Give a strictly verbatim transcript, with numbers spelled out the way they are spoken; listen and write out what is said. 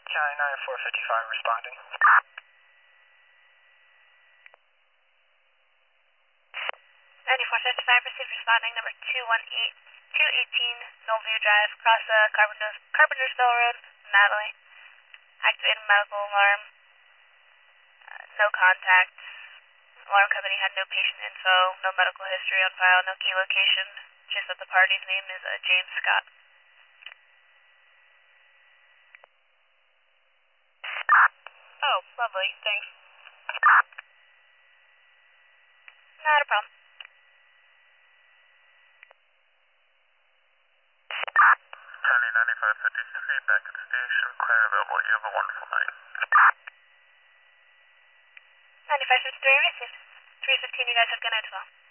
County nine four fifty-five responding. ninety-four fifty-five, received responding number two one eight, two eighteen Knowlview Drive, across uh, Carpenter's, Carpentersville Road, Natalie. Activated medical alarm, uh, no contact. Alarm company had no patient info, no medical history on file, no key location, just that the party's name is uh, James Scott. Oh, lovely, thanks. Not a problem. County ninety-five fifty-three, back at the station, clear and available. You have a wonderful night. ninety-five fifty-three, received. three fifteen, you guys have good night as well.